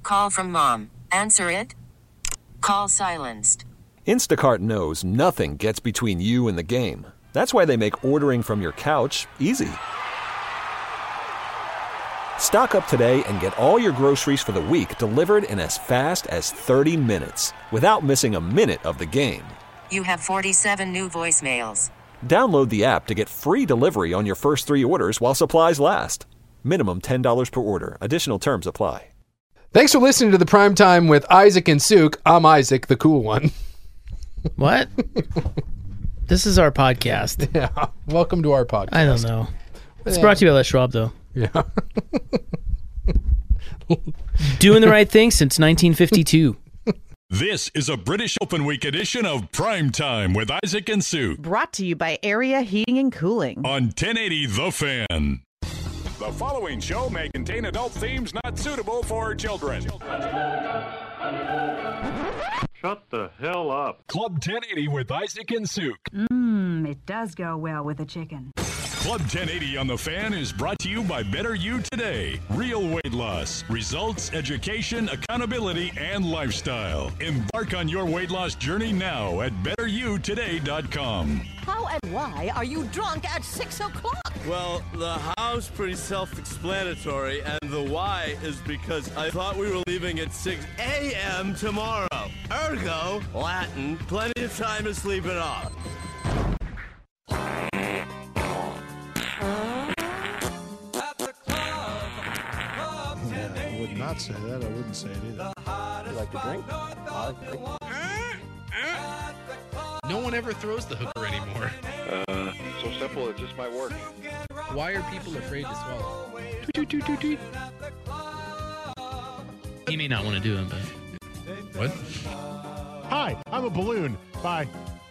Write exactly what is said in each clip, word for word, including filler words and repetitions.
Call from mom. Answer it. Call silenced. Instacart knows nothing gets between you and the game. That's why they make ordering from your couch easy. Stock up today and get all your groceries for the week delivered in as fast as thirty minutes without missing a minute of the game. You have forty-seven new voicemails. Download the app to get free delivery on your first three orders while supplies last. Minimum ten dollars per order. Additional terms apply. Thanks for listening to the Primetime with Isaac and Sook. I'm Isaac, the cool one. What? This is our podcast. Yeah. Welcome to our podcast. I don't know. It's brought to you by Les Schwab, though. Yeah. Doing the right thing since nineteen fifty-two. This is a British Open Week edition of Primetime with Isaac and Sue. Brought to you by Area Heating and Cooling. On ten eighty The Fan. The following show may contain adult themes not suitable for children. Shut the hell up. Club ten eighty with Isaac and Sue. Mmm, it does go well with a chicken. Club ten eighty on The Fan is brought to you by Better You Today. Real weight loss, results, education, accountability, and lifestyle. Embark on your weight loss journey now at better you today dot com. How and why are you drunk at six o'clock? Well, the how's pretty self-explanatory, and the why is because I thought we were leaving at six a.m. tomorrow. Ergo, Latin, plenty of time to sleep it off. I would not say that. I wouldn't say it either. You like to drink? I like to drink. No one ever throws the hooker anymore. Uh, so simple, it just might work. Why are people afraid to swallow? Toot, toot, toot, toot. He may not want to do it, but... What? Hi, I'm a balloon. Bye.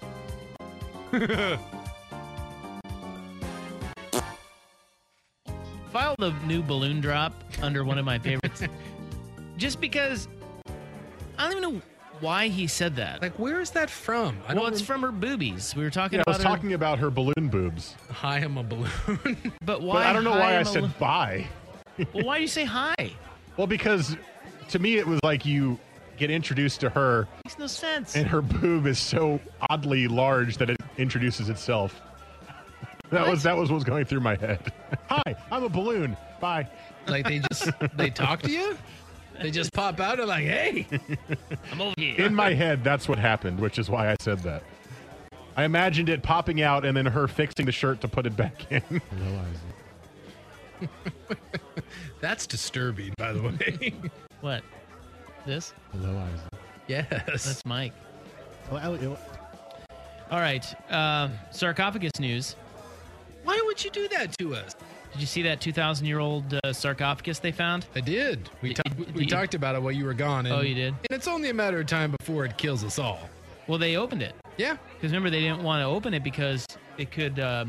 File the new balloon drop under one of my favorites. Just because I don't even know why he said that. Like, where is that from? I well, don't it's rem- from her boobies. We were talking Yeah, I about was her, talking about her balloon boobs. Hi, I'm a balloon. But why? But I don't know hi, why I I'm a said lo- bye. Well, why do you say hi? Well, because to me it was like you get introduced to her Makes no sense. and her boob is so oddly large that it introduces itself. That What? was that was what was going through my head. Hi, I'm a balloon. Bye. Like, they just, they talk to you? They just pop out and like, hey. I'm over here. In my head, that's what happened, which is why I said that. I imagined it popping out and then her fixing the shirt to put it back in. Hello, Isaac. That's disturbing, by the way. What? This? Hello, Isaac. Yes. That's Mike. Hello, All right. Uh, sarcophagus news. Why would you do that to us? Did you see that two thousand year old uh, sarcophagus they found? I did. We, ta- Did- we did you- talked about it while you were gone. And, Oh, you did? And it's only a matter of time before it kills us all. Well, they opened it. Yeah. Because remember, they didn't want to open it because it could, uh,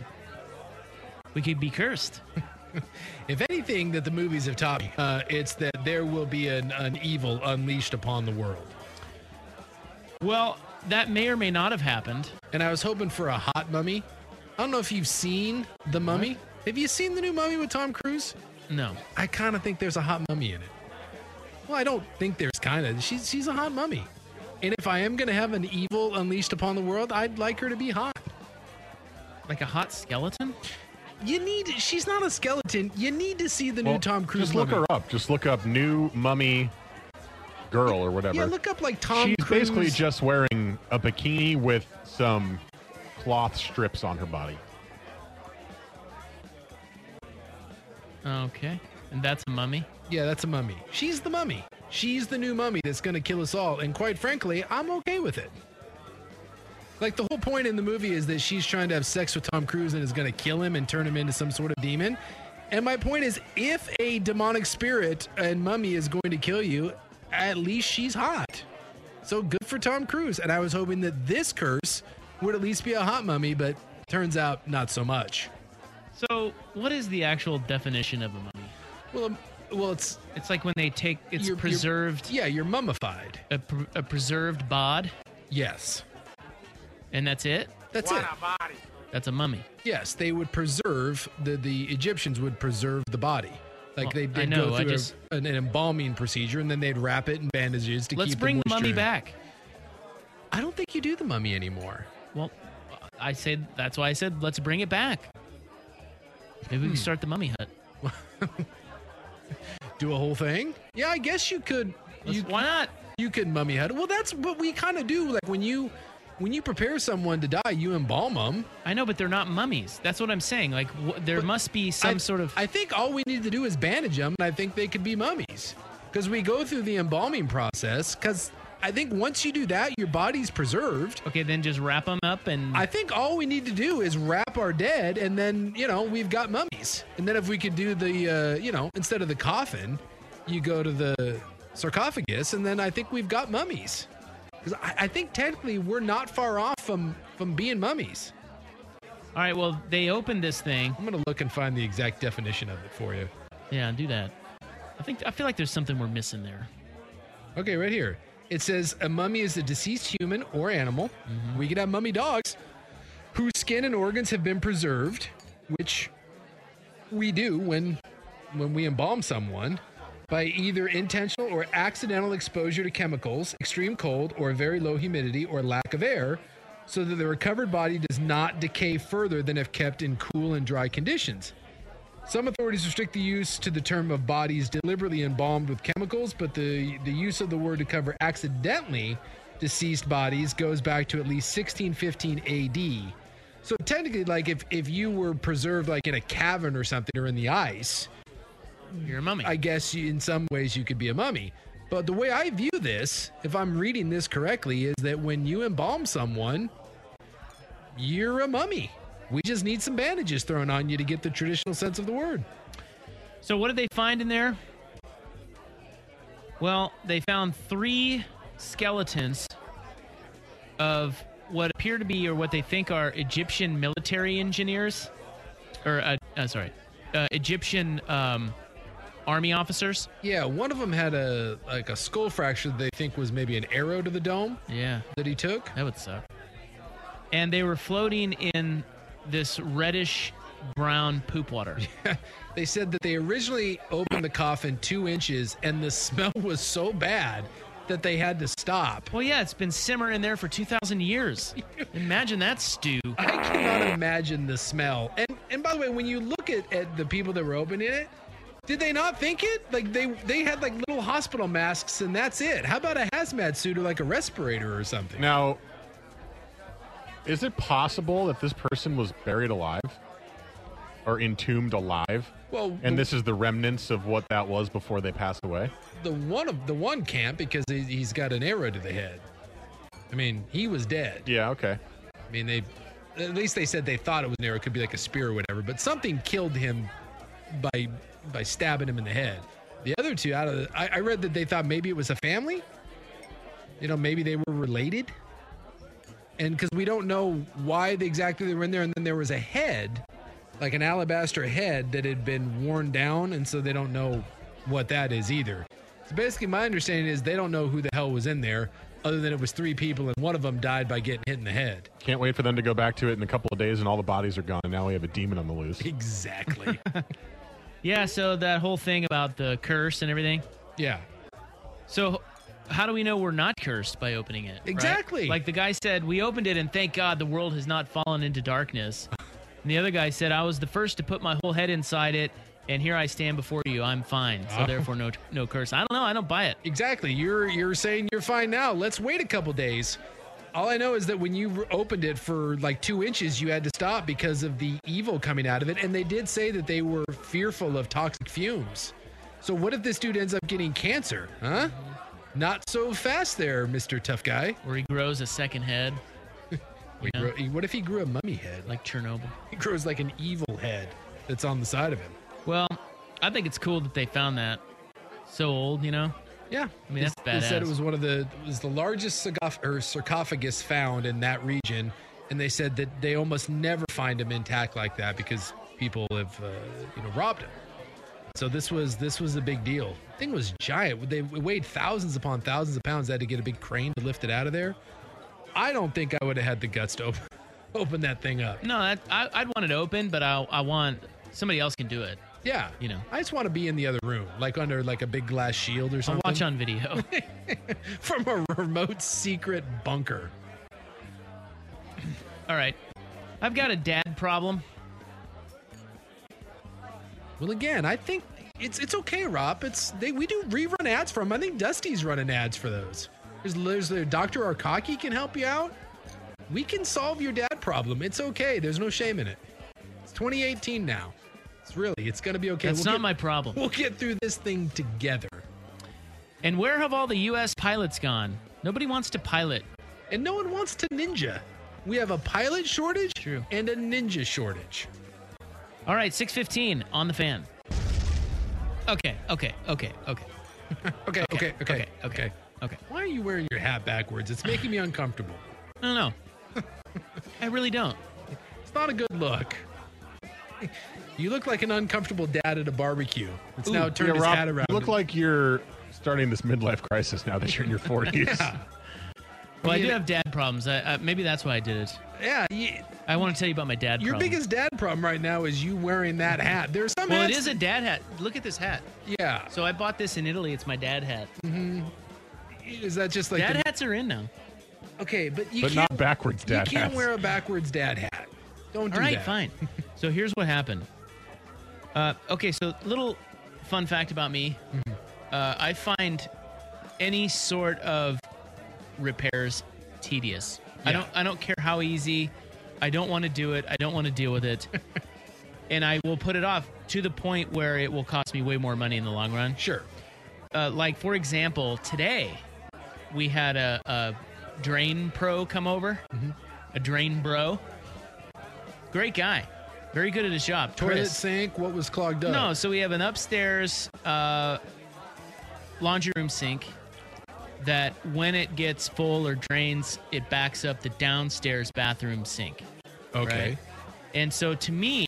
we could be cursed. If anything that the movies have taught me, uh, it's that there will be an, an evil unleashed upon the world. Well, that may or may not have happened. And I was hoping for a hot mummy. I don't know if you've seen The Mummy. Have you seen the new Mummy with Tom Cruise? No. I kind of think there's a hot mummy in it. Well, I don't think there's kind of. She's, she's a hot mummy. And if I am going to have an evil unleashed upon the world, I'd like her to be hot. Like a hot skeleton? You need, she's not a skeleton. You need to see the Well, new Tom Cruise just look Mummy. her up. Just look up new mummy girl or whatever. Yeah, look up like Tom She's Cruise. basically just wearing a bikini with some cloth strips on her body. Okay. And that's a mummy? Yeah, that's a mummy. She's the mummy. She's the new mummy that's going to kill us all. And quite frankly, I'm okay with it. Like, the whole point in the movie is that she's trying to have sex with Tom Cruise and is going to kill him and turn him into some sort of demon. And my point is, if a demonic spirit and mummy is going to kill you, at least she's hot. So good for Tom Cruise. And I was hoping that this curse would at least be a hot mummy, but turns out not so much. So, what is the actual definition of a mummy? Well, um, well, it's It's like when they take, it's You're- you're- preserved, yeah, you're mummified. a, pr- a preserved bod, Yes, and that's it? that's it. That's a mummy. Yes, they would preserve the the Egyptians would preserve the body. Like Well, they'd, I they'd know, go I through a- just- an, an embalming procedure, and then they'd wrap it in bandages to Let's keep bring the the moisture mummy in. back. I don't think you do the mummy anymore. Well, I said that's why I said let's bring it back. Maybe we can start the mummy hut. Do a whole thing? Yeah, I guess you could. You, why not? You could mummy hut. Well, that's what we kind of do. Like when you when you prepare someone to die, you embalm them. I know, but they're not mummies. That's what I'm saying. Like wh- there But must be some I, sort of. I think all we need to do is bandage them, and I think they could be mummies because we go through the embalming process. Because I think once you do that, your body's preserved. Okay, then just wrap them up and. I think all we need to do is wrap our dead, and then you know we've got mummies. And then if we could do the uh, you know instead of the coffin, you go to the sarcophagus, and then I think we've got mummies. Because I, I think technically we're not far off from from being mummies. All right. Well, they opened this thing. I'm gonna look and find the exact definition of it for you. Yeah, do that. I think I feel like there's something we're missing there. Okay, right here. It says a mummy is a deceased human or animal. Mm-hmm. We could have mummy dogs whose skin and organs have been preserved, which we do when when we embalm someone, by either intentional or accidental exposure to chemicals, extreme cold, or very low humidity or lack of air, so that the recovered body does not decay further than if kept in cool and dry conditions. Some authorities restrict the use to the term of bodies deliberately embalmed with chemicals, but the, the use of the word to cover accidentally deceased bodies goes back to at least sixteen fifteen A D. So technically, like if, if you were preserved like in a cavern or something or in the ice, you're a mummy. I guess you, in some ways you could be a mummy. But the way I view this, if I'm reading this correctly, is that when you embalm someone, you're a mummy. We just need some bandages thrown on you to get the traditional sense of the word. So what did they find in there? Well, they found three skeletons of what appear to be, or what they think are, Egyptian military engineers, or uh, uh, sorry, uh, Egyptian um, army officers. Yeah, one of them had a like a skull fracture that they think was maybe an arrow to the dome. Yeah, that he took. That would suck. And they were floating in this reddish brown poop water. Yeah, they said that they originally opened the coffin two inches, and the smell was so bad that they had to stop. Well, yeah, it's been simmering there for two thousand years. Imagine that stew. I cannot imagine the smell. And and by the way, when you look at, at the people that were opening it, did they not think it? Like they they had like little hospital masks, and that's it. How about a hazmat suit or like a respirator or something? Now, is it possible that this person was buried alive or entombed alive? Well, and the- this is the remnants of what that was before they passed away? The one of the one can't, because he, he's got an arrow to the head. I mean, he was dead. Yeah, okay. I mean, they at least they said they thought it was an arrow. It could be like a spear or whatever, but something killed him by by stabbing him in the head. The other two out of the, I, I read that they thought maybe it was a family. You know, maybe they were related. And because we don't know why they exactly they were in there, and then there was a head, like an alabaster head that had been worn down, and so they don't know what that is either. So basically, my understanding is they don't know who the hell was in there, other than it was three people, and one of them died by getting hit in the head. Can't wait for them to go back to it in a couple of days and all the bodies are gone. Now we have a demon on the loose. Exactly. Yeah, so that whole thing about the curse and everything. Yeah. So how do we know we're not cursed by opening it? right? Exactly. Like the guy said, we opened it and thank God the world has not fallen into darkness. And the other guy said, I was the first to put my whole head inside it, and here I stand before you. I'm fine. So Oh. therefore no no curse. I don't know. I don't buy it. Exactly. You're you're saying you're fine now. Let's wait a couple days. All I know is that when you opened it for like two inches, you had to stop because of the evil coming out of it. And they did say that they were fearful of toxic fumes. So what if this dude ends up getting cancer? Huh? Not so fast there, Mister Tough Guy. Or he grows a second head. We grow, what if he grew a mummy head? Like Chernobyl. He grows like an evil head that's on the side of him. Well, I think it's cool that they found that. So old, you know? Yeah. I mean, that's They badass. said it was one of the it was the largest sarcoph- or sarcophagus found in that region, and they said that they almost never find them intact like that because people have uh, you know robbed them. So this was this was a big deal. The thing was giant. They it weighed thousands upon thousands of pounds. They had to get a big crane to lift it out of there. I don't think I would have had the guts to open, open that thing up. No, that, I, I'd want it open, but I, I want somebody else can do it. Yeah. You know. I just want to be in the other room, like under like a big glass shield or I'll something. watch on video. From a remote secret bunker. All right. I've got a dad problem. Well, again, I think it's it's okay, Rob. It's they we do rerun ads for them. I think Dusty's running ads for those. There's, there's the Doctor Arkaki can help you out. We can solve your dad problem. It's okay. There's no shame in it. It's twenty eighteen now. It's really, it's going to be okay. That's we'll not get, my problem. We'll get through this thing together. And where have all the U S pilots gone? Nobody wants to pilot. And no one wants to ninja. We have a pilot shortage True. and a ninja shortage. All right, six fifteen on the fan. Okay, okay, okay, okay. okay, okay, okay, okay, okay, okay. Why are you wearing your hat backwards? It's making me uncomfortable. I don't know. I really don't. It's not a good look. You look like an uncomfortable dad at a barbecue. It's Ooh, now turned yeah, his Rob, hat around. You look like you're starting this midlife crisis now that you're in your forties. Yeah. Well, I, mean, do have dad problems. I, uh, maybe that's why I did it. Yeah. You, I want to tell you about my dad your problem. biggest dad problem right now is you wearing that hat. There's some Well, hats. it is a dad hat. Look at this hat. Yeah. So I bought this in Italy. It's my dad hat. Mm-hmm. Is that just like dad the, hats are in now. Okay, but you but can't not backwards dad You can't hats. wear a backwards dad hat. Don't do All right, that. fine. So here's what happened. Uh, okay, so little fun fact about me. Mm-hmm. Uh, I find any sort of repairs tedious. I Yeah. don't. I don't care how easy. I don't want to do it. I don't want to deal with it. And I will put it off to the point where it will cost me way more money in the long run. Sure. Uh, like, for example, today we had a, a drain pro come over, mm-hmm. a drain bro. Great guy. Very good at his job. Toilet Chris. sink, what was clogged up? No, so we have an upstairs uh, laundry room sink that when it gets full or drains, it backs up the downstairs bathroom sink. Okay. Right? And so to me,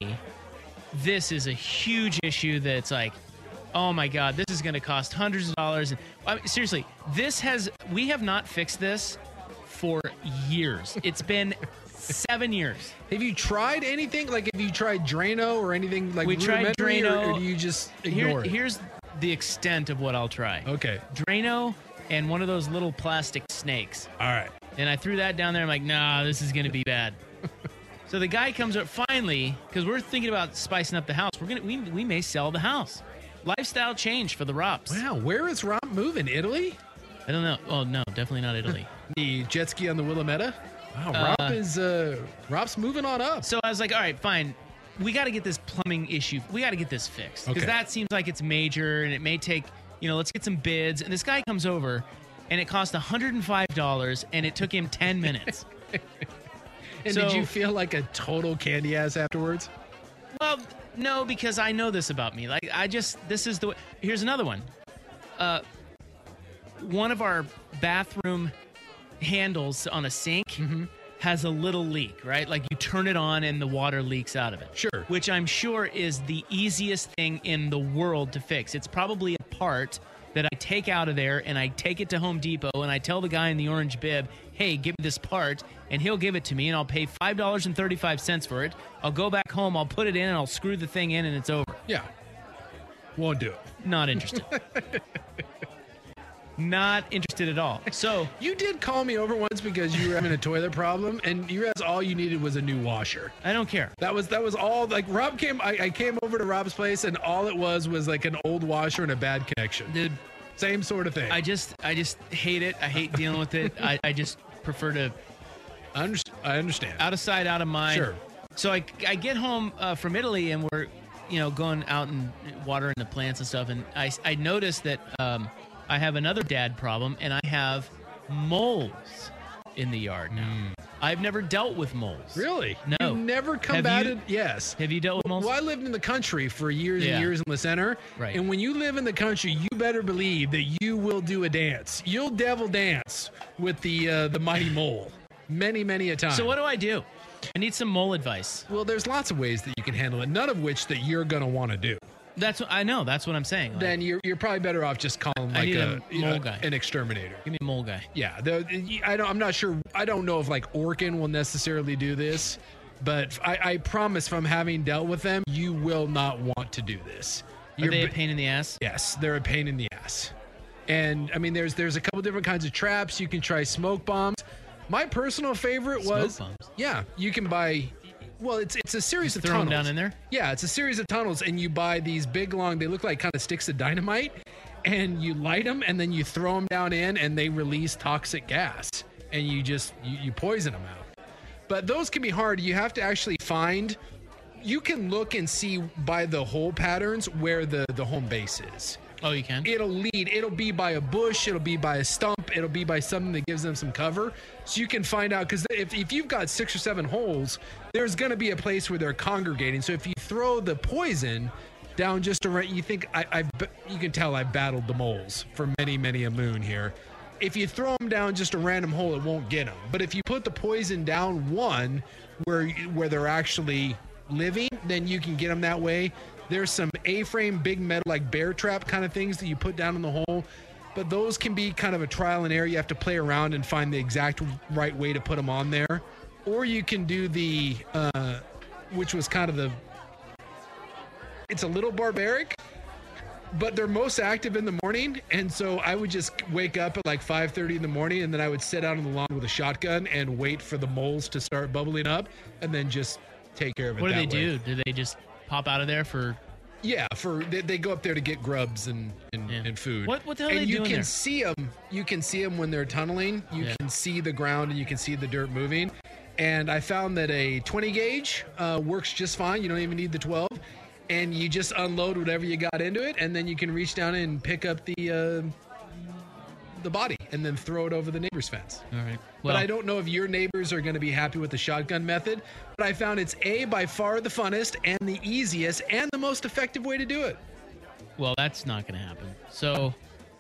this is a huge issue that's like, oh my God, this is going to cost hundreds of dollars. And I mean, seriously, this has, we have not fixed this for years. It's been seven years. Have you tried anything? Like, have you tried Drano or anything like we tried rudimentary, Drano. Or, or do you just Here, ignore it? here's the extent of what I'll try. Okay. Drano and one of those little plastic snakes. All right. And I threw that down there. I'm like, nah, this is going to be bad. So the guy comes up finally, because we're thinking about spicing up the house. We're gonna we we may sell the house. Lifestyle change for the Rops. Wow, where is Rob moving? Italy? I don't know. Oh no, definitely not Italy. The jet ski on the Willamette? Wow, Uh, Rob is uh Rob's moving on up. So I was like, all right, fine. We got to get this plumbing issue. We got to get this fixed because Okay. that seems like it's major and it may take. You know, let's get some bids. And this guy comes over, and it cost one hundred five dollars, and it took him ten minutes. And so- did you feel like a total candy ass afterwards? Well, no, because I know this about me. Like, I just, this is the way. Here's another one. Uh, one of our bathroom handles on a sink Mm-hmm. has a little leak, right? Like, you turn it on and the water leaks out of it. Sure. Which I'm sure is the easiest thing in the world to fix. It's probably a part that I take out of there and I take it to Home Depot and I tell the guy in the orange bib, hey, give me this part, and he'll give it to me and I'll pay five dollars and thirty-five cents for it. I'll go back home, I'll put it in, and I'll screw the thing in and it's over. Yeah. Won't do it. Not interested. Not interested at all. So You did call me over once because you were having a toilet problem, and you realized all you needed was a new washer. I don't care. That was that was all. Like Rob came, I, I came over to Rob's place, and all it was was like an old washer and a bad connection. Dude, Same sort of thing. I just I just hate it. I hate dealing with it. I, I just prefer to I, under, I understand. out of sight, out of mind. Sure. So I, I get home uh, from Italy and we're, you know, going out and watering the plants and stuff. And I, I noticed that um, I have another dad problem and I have moles in the yard now. I've never dealt with moles. Really? No. You never Have combated? you- Yes. Have you dealt with moles? Well, I lived in the country for years Yeah. and years in the center. Right. And when you live in the country, you better believe that you will do a dance. You'll devil dance with the uh, the mighty mole many, many a time. So what do I do? I need some mole advice. Well, there's lots of ways that you can handle it, none of which that you're going to want to do. That's what I know. That's what I'm saying. Like, Then you're you're probably better off just calling I like need a, a you mole know, guy. an exterminator. give me a mole guy. Yeah, the, I don't. I'm not sure. I don't know if like Orkin will necessarily do this, But I, I promise from having dealt with them, you will not want to do this. Are they a pain in the ass? Yes, they're a pain in the ass. And I mean, there's there's a couple different kinds of traps. You can try smoke bombs. My personal favorite was, Smoke bombs? yeah, you can buy. Well, it's it's a series Just of throw 'em tunnels down in there? Yeah, it's a series of tunnels, and you buy these big long. They look like kind of sticks of dynamite, and you light them, and then you throw them down in, and they release toxic gas, and you just you, you poison them out. But those can be hard. You have to actually find. You can look and see by the hole patterns where the the home base is. Oh, you can? It'll lead. It'll be by a bush. It'll be by a stump. It'll be by something that gives them some cover. So you can find out, because if, if you've got six or seven holes, there's going to be a place where they're congregating. So if you throw the poison down just around, you think, I, I, you can tell I battled the moles for many, many a moon here. If you throw them down just a random hole, it won't get them. But if you put the poison down one where where they're actually living, then you can get them that way. There's some A-frame, big metal, like bear trap kind of things that you put down in the hole. But those can be kind of a trial and error. You have to play around and find the exact right way to put them on there. Or you can do the, uh, which was kind of the, it's a little barbaric, but they're most active in the morning. And so I would just wake up at like five thirty in the morning, and then I would sit out on the lawn with a shotgun and wait for the moles to start bubbling up, and then just take care of it. What do that they way. do? Do they just pop out of there for... Yeah, for they, they go up there to get grubs and and, Yeah. and food. What- what the hell and are they you doing can there? see them. You can see them when they're tunneling. You Yeah. can see the ground and you can see the dirt moving. And I found that a twenty gauge uh, works just fine. You don't even need the twelve. And you just unload whatever you got into it, and then you can reach down and pick up the uh, the body and then throw it over the neighbor's fence. All right. But I don't know if your neighbors are going to be happy with the shotgun method. But I found it's A, by far the funnest and the easiest and the most effective way to do it. Well, that's not going to happen. So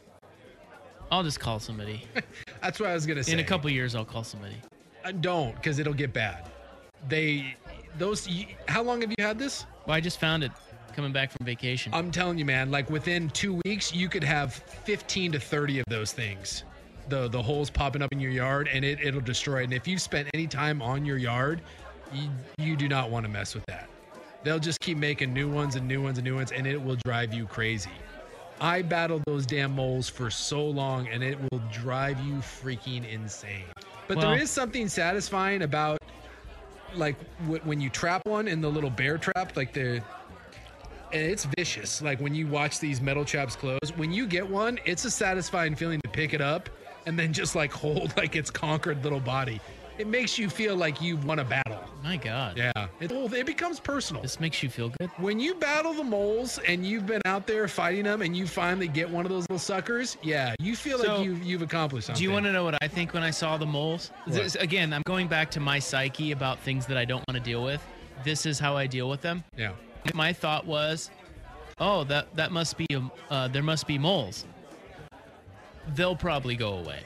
I'll just call somebody. That's what I was going to say. In a couple years, I'll call somebody. Uh, don't, because it'll get bad. They, those, you, how long have you had this? Well, I just found it coming back from vacation. I'm telling you, man, like within two weeks, you could have fifteen to thirty of those things. The the holes popping up in your yard, and it, it'll destroy it. And if you've spent any time on your yard, you, you do not want to mess with that. They'll just keep making new ones and new ones and new ones, and it will drive you crazy. I battled those damn moles for so long, and it will drive you freaking insane. But Well- there is something satisfying about, like, w- when you trap one in the little bear trap, like the, and it's vicious. Like when you watch these metal traps close, when you get one, it's a satisfying feeling to pick it up and then just like hold like its conquered little body. It makes you feel like you've won a battle. My God. Yeah, it, it becomes personal. This makes you feel good. When you battle the moles and you've been out there fighting them and you finally get one of those little suckers, yeah, you feel So, like you've, you've accomplished something. Do you want to know what I think when I saw the moles? What? This- again, I'm going back to my psyche about things that I don't want to deal with. This is how I deal with them. Yeah. My thought was, oh, that that must be a, uh, there must be moles. They'll probably go away.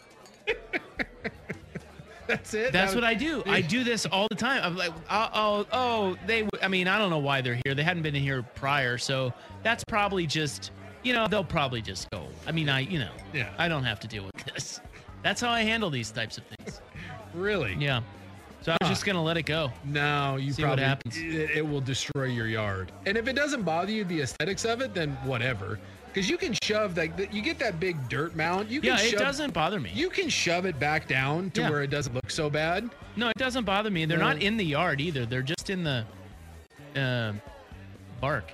That's it. That's That what was- I do. I do this all the time. I'm like, oh, oh, oh, they. w- I mean, I don't know why they're here. They hadn't been in here prior, so that's probably just, you know, they'll probably just go. I mean, I, you know, Yeah. I don't have to deal with this. That's how I handle these types of things. Really? Yeah. So I was Huh. just gonna let it go. No, you See what probably happens. It, it will destroy your yard. And if it doesn't bother you, the aesthetics of it, then whatever. Because you can shove like the, you get that big dirt mound. You can Yeah, it shove, doesn't bother me. You can shove it back down to Yeah. where it doesn't look so bad. No, it doesn't bother me. They're No. not in the yard either. They're just in the uh, bark.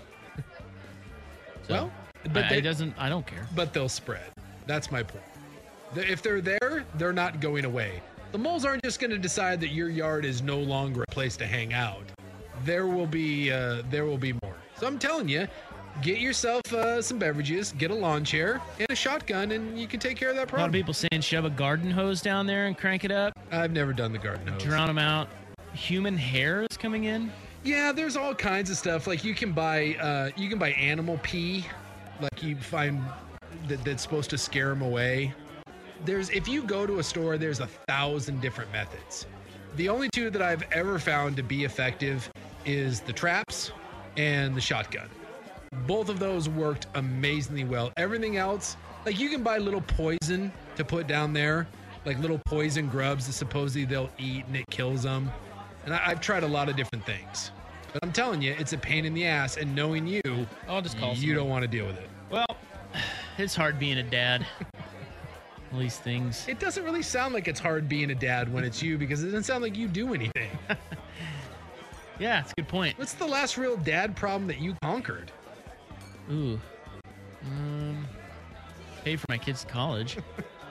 So, Well, but but they- it doesn't. I don't care. But they'll spread. That's my point. The- If they're there, they're not going away. The moles aren't just going to decide that your yard is no longer a place to hang out. There will be uh, there will be more. So I'm telling you, get yourself uh, some beverages, get a lawn chair and a shotgun, and you can take care of that A lot of problem. people saying shove a garden hose down there and crank it up, I've never done the garden hose. drown them out. Human hair is coming in. Yeah, there's all kinds of stuff. Like you can buy uh, you can buy animal pee, like you find that that's supposed to scare them away. There's if you go to a store, there's a thousand different methods. The only two that I've ever found to be effective is the traps and the shotgun. Both of those worked amazingly well. Everything else, like you can buy little poison to put down there, like little poison grubs that supposedly they'll eat and it kills them. And I, I've tried a lot of different things. But I'm telling you, it's a pain in the ass. And knowing you, I'll just call you someone. don't want to deal with it. Well, it's hard being a dad. All these things. It doesn't really sound like it's hard being a dad when it's you because it doesn't sound like you do anything. Yeah, it's a good point. What's the last real dad problem that you conquered? Ooh. Um, pay for my kids' college.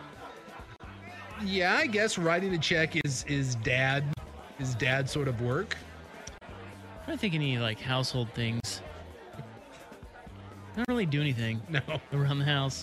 Yeah, I guess writing a check is is dad is dad sort of work. I don't think any like household things. I don't really do anything. No, around the house.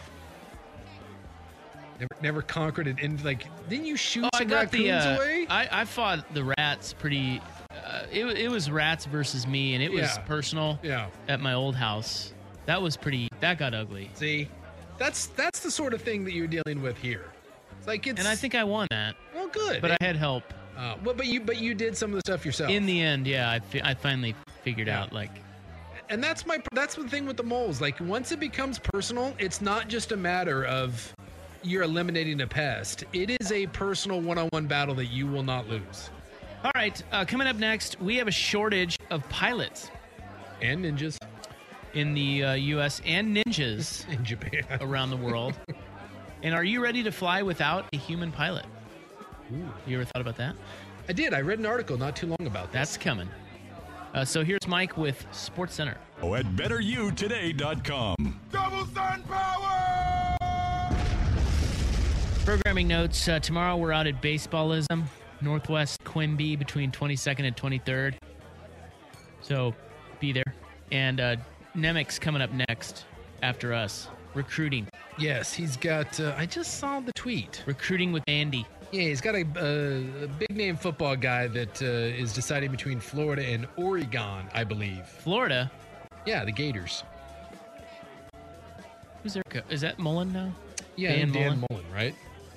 Never, never conquered it. And like, didn't you shoot oh, some I got raccoons the, uh, away? I, I fought the rats pretty. Uh, it it was rats versus me, and it was Yeah. personal. Yeah. At my old house, that was pretty. That got ugly. See, that's that's the sort of thing that you're dealing with here. It's like it's. And I think I won that. Well, good. But I had help. Uh, well, but you but you did some of the stuff yourself. In the end, yeah, I, fi- I finally figured Yeah. out like. And that's my that's the thing with the moles. Like once it becomes personal, it's not just a matter of you're eliminating a pest. It is a personal one-on-one battle that you will not lose. All right, uh, coming up next, we have a shortage of pilots and ninjas in the uh, U S and ninjas in Japan around the world. And are you ready to fly without a human pilot? Ooh. You ever thought about that? I did. I read an article not too long about this. That's coming. Uh, so here's Mike with Sports Center. Oh, at better you today dot com. Double sun power! Programming notes. Uh, tomorrow we're out at Baseballism, Northwest Quimby between twenty-second and twenty-third. So be there. And uh, Nemec's coming up next after us. Recruiting. Yes, he's got. Uh, I just saw the tweet. Recruiting with Andy. Yeah, he's got a, uh, a big name football guy that uh, is deciding between Florida and Oregon, I believe. Florida? Yeah, the Gators. Who's their coach? Is that Mullen now? Yeah, Dan, Dan Mullen? Mullen, right?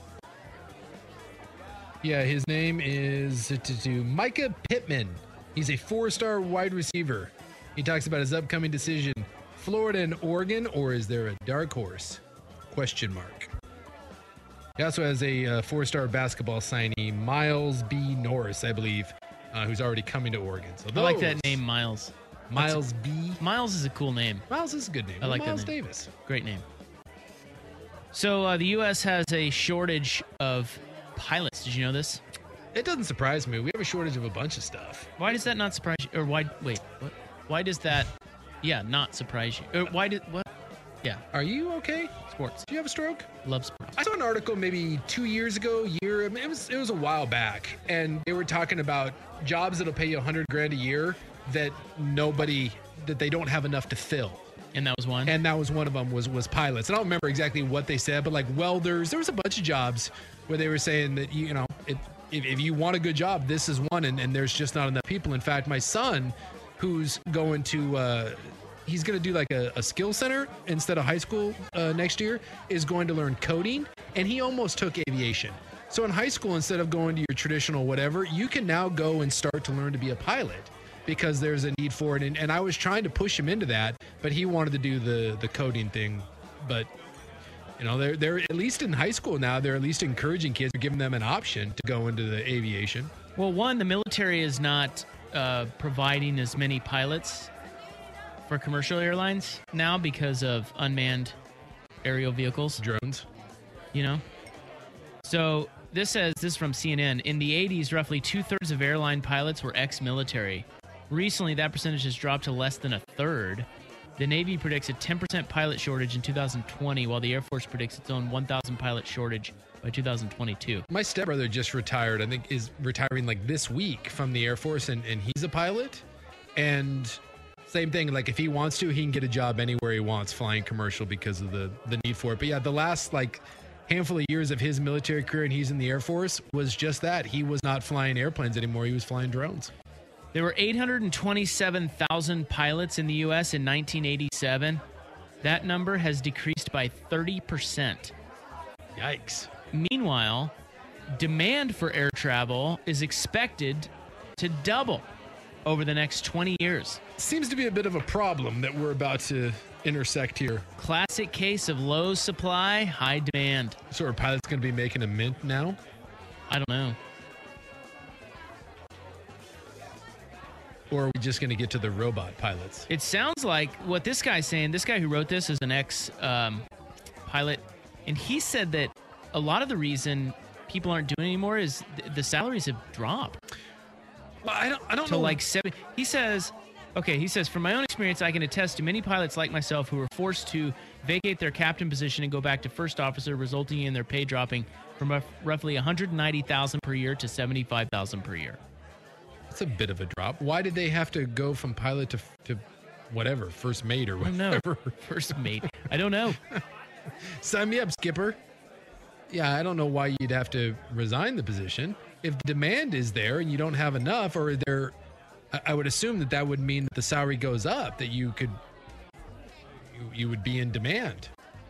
Yeah, his name is uh, to, to Micah Pittman. He's a four-star wide receiver. He talks about his upcoming decision: Florida and Oregon, or is there a dark horse? Question mark. He also has a uh, four-star basketball signee, Miles B. Norris, I believe, uh, who's already coming to Oregon. So I like those- that name, Miles. Miles That's- B. Miles is a cool name. Miles is a good name. I like Miles that name. Davis. Great name. So uh, the U S has a shortage of pilots. Did you know this? It doesn't surprise me. We have a shortage of a bunch of stuff. Why does that not surprise you? Or why? Wait, what? Why does that? Yeah, not surprise you. Or why did what? Yeah. Are you okay? Sports. Do you have a stroke? Love sports. I saw an article maybe two years ago, year. I mean, it was it was a while back, and they were talking about jobs that'll pay you a hundred grand a year that nobody that they don't have enough to fill. And that was one. And that was one of them was was pilots. I don't remember exactly what they said, but like welders, there was a bunch of jobs where they were saying that you know it, if if you want a good job, this is one, and, and there's just not enough people. In fact, my son, who's going to uh, he's going to do like a, a skill center instead of high school uh, next year, is going to learn coding, and he almost took aviation. So in high school, instead of going to your traditional whatever, you can now go and start to learn to be a pilot because there's a need for it. And, and I was trying to push him into that, but he wanted to do the the coding thing. But you know, they're they're at least in high school now. They're at least encouraging kids, giving them an option to go into the aviation. Well, one, the military is not uh, providing as many pilots for commercial airlines now because of unmanned aerial vehicles. Drones. You know? So this says, this is from C N N, in the eighties, roughly two-thirds of airline pilots were ex-military. Recently, that percentage has dropped to less than a third. The Navy predicts a ten percent pilot shortage in two thousand twenty, while the Air Force predicts its own one thousand pilot shortage by two thousand twenty-two. My stepbrother just retired, I think is retiring like this week from the Air Force, and, and he's a pilot. And same thing, like if he wants to, he can get a job anywhere he wants flying commercial because of the, the need for it. But yeah, the last like handful of years of his military career, and he's in the Air Force, was just that. He was not flying airplanes anymore. He was flying drones. There were eight hundred twenty-seven thousand pilots in the U S in nineteen eighty-seven. That number has decreased by thirty percent. Yikes. Meanwhile, demand for air travel is expected to double over the next twenty years. Seems to be a bit of a problem that we're about to intersect here. Classic case of low supply, high demand. So are pilots going to be making a mint now? I don't know. Or are we just going to get to the robot pilots? It sounds like what this guy's saying, this guy who wrote this is an ex um, pilot, and he said that a lot of the reason people aren't doing it anymore is th- the salaries have dropped. Well, I don't, I don't to know. like seven. He says, okay, he says, from my own experience, I can attest to many pilots like myself who were forced to vacate their captain position and go back to first officer, resulting in their pay dropping from rough, roughly one hundred ninety thousand dollars per year to seventy-five thousand dollars per year. That's a bit of a drop. Why did they have to go from pilot to, to whatever, first mate or whatever? I don't know. First mate. I don't know. Sign me up, skipper. Yeah, I don't know why you'd have to resign the position. If the demand is there and you don't have enough, or there, I would assume that that would mean that the salary goes up, that you could, you, you would be in demand.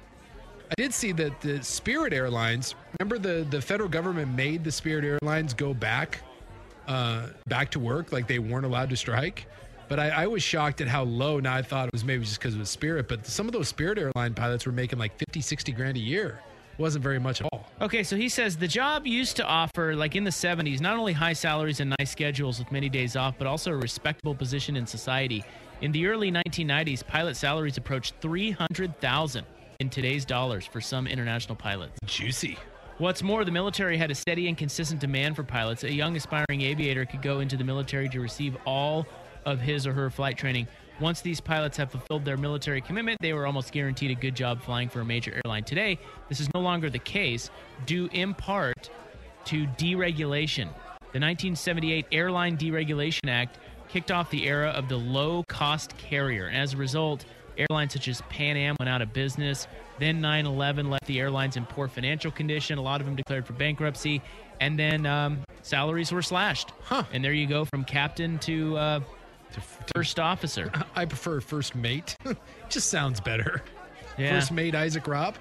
I did see that the Spirit Airlines, remember the, the federal government made the Spirit Airlines go back Uh, back to work, like they weren't allowed to strike. But I, I was shocked at how low. Now I thought it was maybe just because it was Spirit, but some of those Spirit airline pilots were making like fifty, sixty grand a year. It wasn't very much at all. Okay, so he says the job used to offer, like in the seventies, not only high salaries and nice schedules with many days off, but also a respectable position in society. In the early nineteen nineties, pilot salaries approached three hundred thousand dollars in today's dollars for some international pilots. Juicy. What's more, the military had a steady and consistent demand for pilots. A young aspiring aviator could go into the military to receive all of his or her flight training. Once these pilots have fulfilled their military commitment, they were almost guaranteed a good job flying for a major airline. Today, this is no longer the case, due in part to deregulation. The nineteen seventy-eight Airline Deregulation Act kicked off the era of the low-cost carrier. As a result, airlines such as Pan Am went out of business. Then nine eleven left the airlines in poor financial condition. A lot of them declared for bankruptcy. And then um, salaries were slashed. Huh. And there you go from captain to, uh, to first officer. I prefer first mate. Just sounds better. Yeah. First mate Isaac Ropp.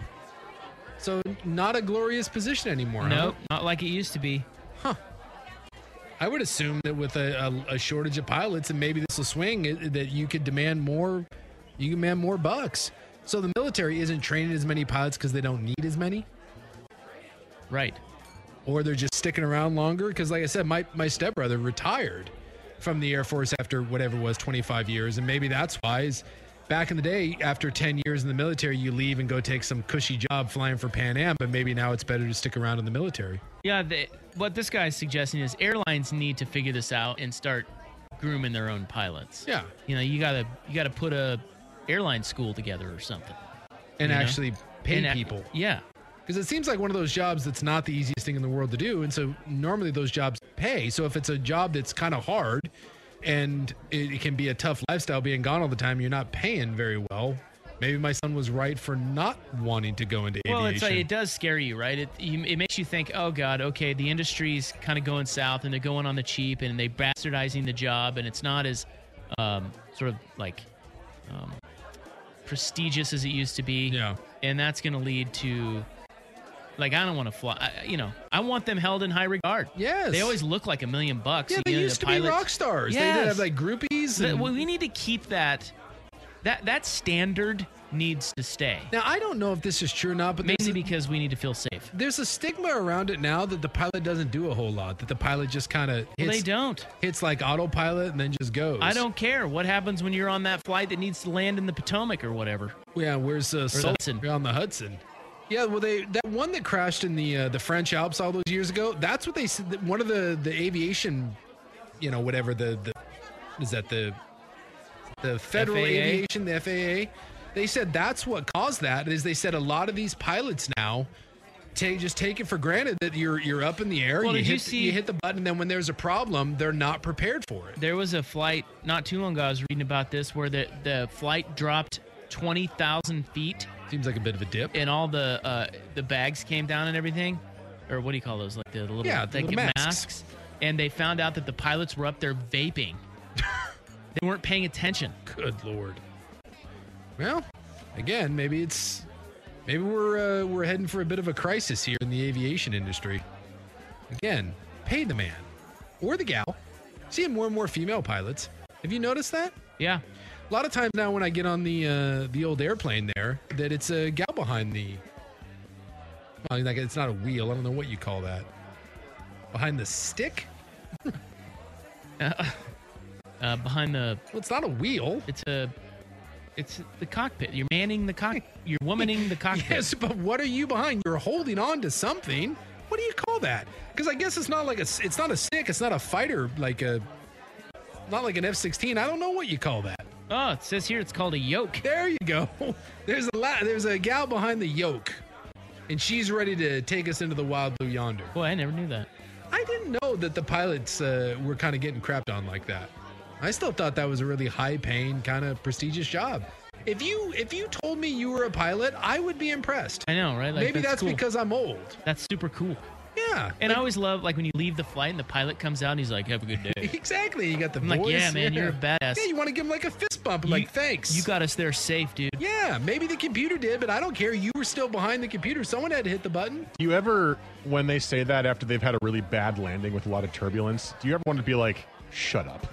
So not a glorious position anymore. Nope, huh? not like it used to be. Huh. I would assume that with a, a, a shortage of pilots, and maybe this will swing, it, that you could demand more. You can demand more bucks. So the military isn't training as many pilots because they don't need as many? Right. Or they're just sticking around longer? Because like I said, my, my stepbrother retired from the Air Force after whatever it was, twenty-five years. And maybe that's why is back in the day, after ten years in the military, you leave and go take some cushy job flying for Pan Am. But maybe now it's better to stick around in the military. Yeah, the, what this guy's suggesting is airlines need to figure this out and start grooming their own pilots. Yeah. You know, you gotta you gotta put a airline school together or something, and you know? actually pay and people. A, yeah, because it seems like one of those jobs that's not the easiest thing in the world to do, and so normally those jobs pay. So if it's a job that's kind of hard and it, it can be a tough lifestyle, being gone all the time, you're not paying very well. Maybe my son was right for not wanting to go into well, aviation. Well, it's like it does scare you, right? It you, it makes you think, oh God, okay, the industry's kind of going south and they're going on the cheap and they bastardizing the job, and it's not as um, sort of like. Um, prestigious as it used to be. Yeah. And that's going to lead to, like, I don't want to fly. I, you know, I want them held in high regard. Yes. They always look like a million bucks. Yeah, you they know, used the to pilots. be rock stars. Yes. They did have, like, groupies. The, And... well, we need to keep that. That that standard needs to stay. Now, I don't know if this is true or not, but mainly a, because we need to feel safe. There's a stigma around it now that the pilot doesn't do a whole lot, that the pilot just kind of well, they don't. Hits like autopilot and then just goes. I don't care. What happens when you're on that flight that needs to land in the Potomac or whatever? Yeah, where's uh, Hudson? On the Hudson. Yeah, well, they that one that crashed in the uh, the French Alps all those years ago. That's what they said. One of the the aviation, you know, whatever the the is that the the Federal F A A? Aviation, the F A A. They said that's what caused that. Is they said a lot of these pilots now take just take it for granted that you're you're up in the air. Well, you did hit you see- you hit the button, and then when there's a problem, they're not prepared for it. There was a flight not too long ago. I was reading about this where the the flight dropped twenty thousand feet. Seems like a bit of a dip. And all the uh, the bags came down and everything, or what do you call those? Like the little, Yeah, the like little masks. masks. And they found out that the pilots were up there vaping. They weren't paying attention. Good Lord. Well, again, maybe it's maybe we're uh, we're heading for a bit of a crisis here in the aviation industry. Again, pay the man or the gal. Seeing more and more female pilots. Have you noticed that? Yeah. A lot of times now when I get on the uh, the old airplane there, that it's a gal behind the. Well, like it's not a wheel. I don't know what you call that. Behind the stick. uh, uh, behind the. Well, it's not a wheel. It's a. It's the cockpit. You're manning the cock. You're womaning the cockpit. Yes, but what are you behind? You're holding on to something. What do you call that? Because I guess it's not like a. It's not a stick. It's not a fighter like a. Not like an F sixteen. I don't know what you call that. Oh, it says here it's called a yoke. There you go. There's a la- There's a gal behind the yoke, and she's ready to take us into the wild blue yonder. Boy, I never knew that. I didn't know that the pilots uh, were kind of getting crapped on like that. I still thought that was a really high-paying, kind of prestigious job. If you if you told me you were a pilot, I would be impressed. I know, right? Like, Maybe that's, that's cool. because I'm old. That's super cool. Yeah. And like, I always love, like, when you leave the flight and the pilot comes out and he's like, have a good day. Exactly. You got the I'm voice. like, yeah, man, yeah. you're a badass. Yeah, you want to give him like a fist bump. You, like, thanks. You got us there safe, dude. Yeah, maybe the computer did, but I don't care. You were still behind the computer. Someone had to hit the button. Do you ever, when they say that after they've had a really bad landing with a lot of turbulence, do you ever want to be like, shut up?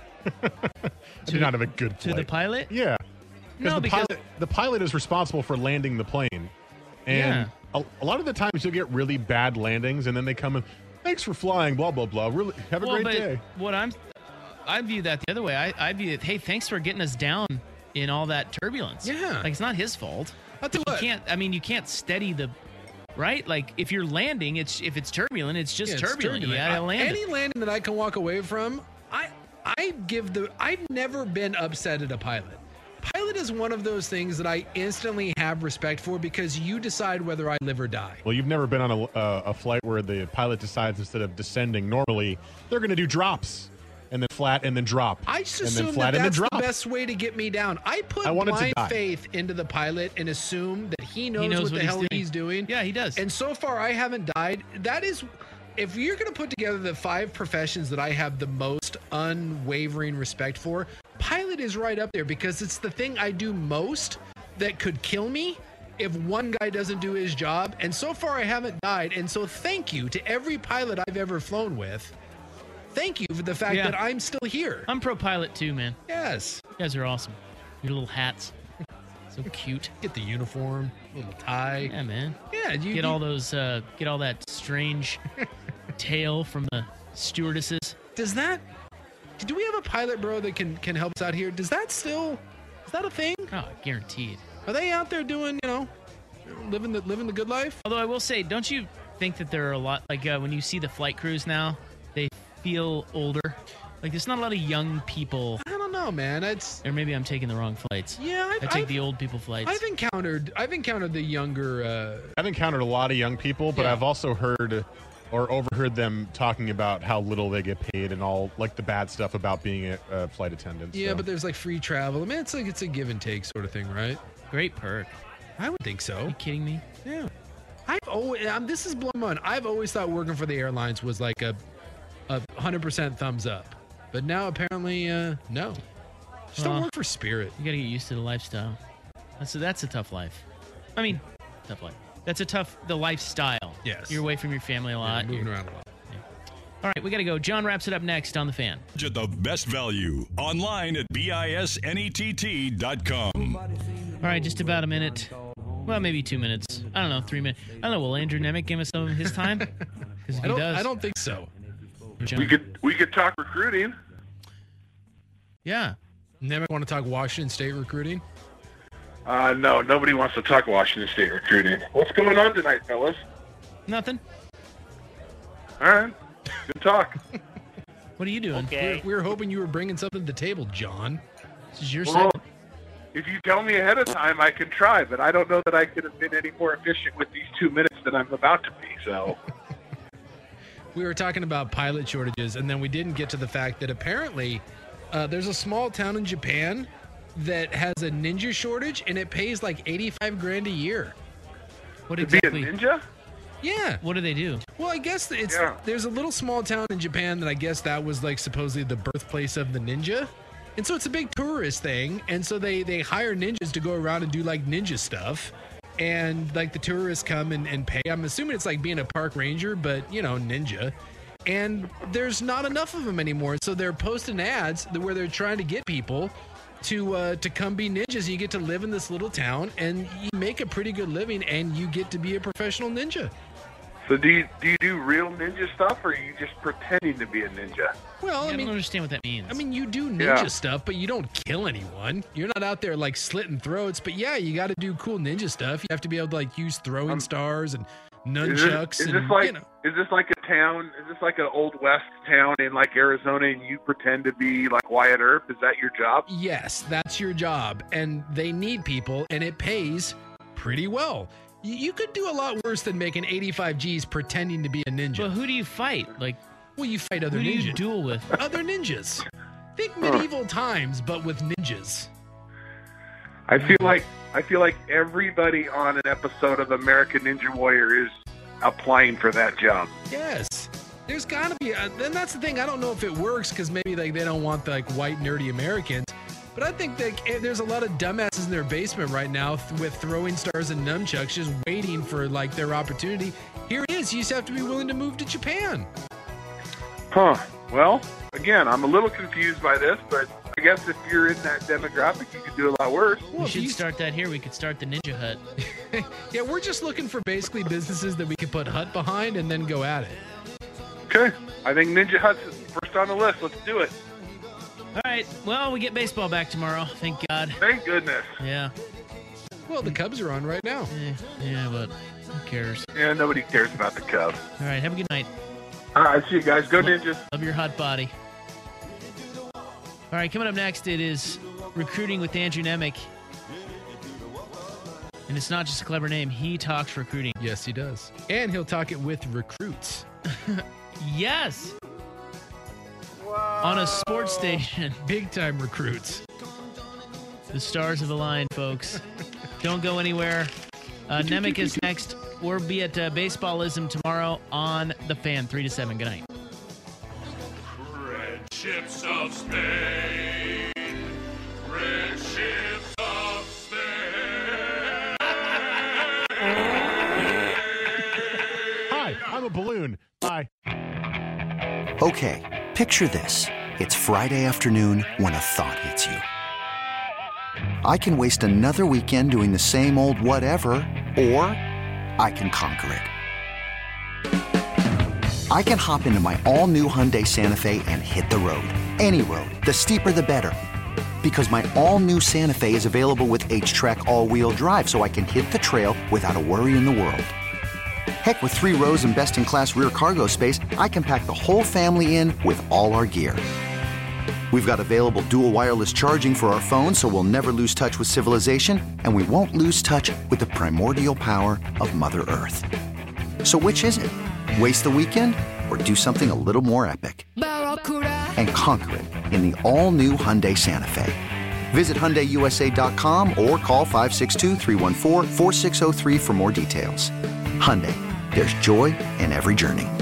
I did not have a good flight. To the pilot? Yeah. No, the because pilot, the pilot is responsible for landing the plane. And Yeah. a, a lot of the times you'll get really bad landings, and then they come in, thanks for flying, blah, blah, blah. Really, have a well, great but day. What I'm, I view that the other way. I, I view it, hey, thanks for getting us down in all that turbulence. Yeah. Like, it's not his fault. I'll tell you You what. can't, I mean, you can't steady the, right? Like, if you're landing, it's if it's turbulent, it's just Yeah, it's turbulent. You turbulent. gotta I- land Any it. landing that I can walk away from, I I give the I've never been upset at a pilot. Pilot is one of those things that I instantly have respect for because you decide whether I live or die. Well, you've never been on a, uh, a flight where the pilot decides instead of descending normally, they're going to do drops and then flat and then drop. I just and assume then flat that and then that's the drop. best way to get me down. I put I wanted to blind die. faith into the pilot and assume that he knows, knows what what the he's hell doing. he's doing. Yeah, he does. And so far, I haven't died. That is, if you're going to put together the five professions that I have the most unwavering respect for, pilot is right up there because it's the thing I do most that could kill me if one guy doesn't do his job. And so far, I haven't died. And so thank you to every pilot I've ever flown with. Thank you for the fact Yeah. that I'm still here. I'm pro pilot too, man. Yes. You guys are awesome. Your little hats. So cute. Get the uniform, little tie. Yeah, man. Yeah, you Get you- all those, uh, get all that strange tail from the stewardesses. Does that? Do we have a pilot, bro, that can can help us out here? Does that still? Is that a thing? Oh, guaranteed. Are they out there doing, you know, living the living the good life? Although I will say, don't you think that there are a lot, like uh, when you see the flight crews now, they feel older? Like there's not a lot of young people. I don't know, man. It's Or maybe I'm taking the wrong flights. yeah. I've, I take I've, the old people flights. I've encountered I've encountered the younger. Uh, I've encountered a lot of young people, but Yeah. I've also heard or overheard them talking about how little they get paid and all like the bad stuff about being a, a flight attendant. yeah, so. but there's like free travel. I mean, it's like it's a give and take sort of thing, right? Great perk. I would think so. Are you kidding me? Yeah. I've always um, this is blowing my mind. I've always thought working for the airlines was like a a hundred percent thumbs up, but now apparently uh, no. Just don't Well, work for Spirit. You gotta get used to the lifestyle. That's a, that's a tough life. I mean, tough life. That's a tough, the lifestyle. Yes. You're away from your family a lot. Moving You're- around a lot. All right, we gotta go. John wraps it up next on The Fan. Get the best value online at bisnett dot com. All right, just about a minute. Well, maybe two minutes. I don't know, three minutes. I don't know. Will Andrew Nemec give us some of his time? Because if I he don't. does, I don't think so. John. We could we could talk recruiting. Yeah. Nemec want to talk Washington State recruiting? Uh, no, nobody wants to talk Washington State recruiting. What's going on tonight, fellas? Nothing. All right, good talk. What are you doing? We, we were hoping you were bringing something to the table, John. This is your Well, segment. if you tell me ahead of time, I can try, but I don't know that I could have been any more efficient with these two minutes than I'm about to be. So, We were talking about pilot shortages, and then we didn't get to the fact that apparently uh, there's a small town in Japan that has a ninja shortage, and it pays like eighty-five grand a year. What to exactly? be a ninja? Yeah. What do they do? Well, I guess it's Yeah. there's a little small town in Japan that I guess that was like supposedly the birthplace of the ninja. And so it's a big tourist thing. And so they, they hire ninjas to go around and do like ninja stuff. And like the tourists come and, and pay. I'm assuming it's like being a park ranger, but you know, ninja. And there's not enough of them anymore. So they're posting ads where they're trying to get people to uh, to come be ninjas. You get to live in this little town and you make a pretty good living and you get to be a professional ninja. So do you do you do real ninja stuff, or are you just pretending to be a ninja? Well, I, I mean, don't understand what that means. I mean, you do ninja Yeah. stuff, but you don't kill anyone. You're not out there like slitting throats. But yeah, you got to do cool ninja stuff. You have to be able to like use throwing stars and Is nunchucks. this, is and this like you know. is this like a town? Is this like an old west town in like Arizona, and you pretend to be like Wyatt Earp? Is that your job? Yes, that's your job, and they need people, and it pays pretty well. You, you could do a lot worse than making eighty-five G's pretending to be a ninja. But who do you fight? Like, well, you fight other who do ninjas. you duel with? Other ninjas. Think medieval times, but with ninjas. I feel like I feel like everybody on an episode of American Ninja Warrior is applying for that job. Yes. There's got to be, uh, and that's the thing. I don't know if it works because maybe like they don't want the, like white nerdy Americans. But I think that eh, there's a lot of dumbasses in their basement right now th- with throwing stars and nunchucks, just waiting for like their opportunity. Here it is. You just have to be willing to move to Japan. Huh. Well, again, I'm a little confused by this, but I guess if you're in that demographic, you could do a lot worse. We should start that here. We could start the Ninja Hut. Yeah, we're just looking for basically businesses that we can put Hut behind and then go at it. Okay. I think Ninja Hut's first on the list. Let's do it. All right. Well, we get baseball back tomorrow. Thank God. Thank goodness. Yeah. Well, the Cubs are on right now. Eh, yeah, but who cares? Yeah, nobody cares about the Cubs. All right. Have a good night. All right. See you guys. Go Ninjas. Love your hot body. All right. Coming up next, it is Recruiting with Andrew Nemec. And it's not just a clever name. He talks recruiting. Yes, he does. And he'll talk it with recruits. Yes. On a sports station. Big time recruits. The stars have aligned, folks. Don't go anywhere. Uh, Nemec is next. We'll be at uh, Baseballism tomorrow on The Fan, three to seven. Good night. Red ships of Spain. Red ships of Spain. Hi, I'm a balloon. Bye. Okay, picture this. It's Friday afternoon when a thought hits you. I can waste another weekend doing the same old whatever, or I can conquer it. I can hop into my all-new Hyundai Santa Fe and hit the road. Any road. The steeper, the better. Because my all-new Santa Fe is available with H-Track all-wheel drive, so I can hit the trail without a worry in the world. Heck, with three rows and best-in-class rear cargo space, I can pack the whole family in with all our gear. We've got available dual wireless charging for our phones, so we'll never lose touch with civilization, and we won't lose touch with the primordial power of Mother Earth. So which is it? Waste the weekend or do something a little more epic? And conquer it in the all-new Hyundai Santa Fe. Visit Hyundai U S A dot com or call five six two, three one four, four six zero three for more details. Hyundai, there's joy in every journey.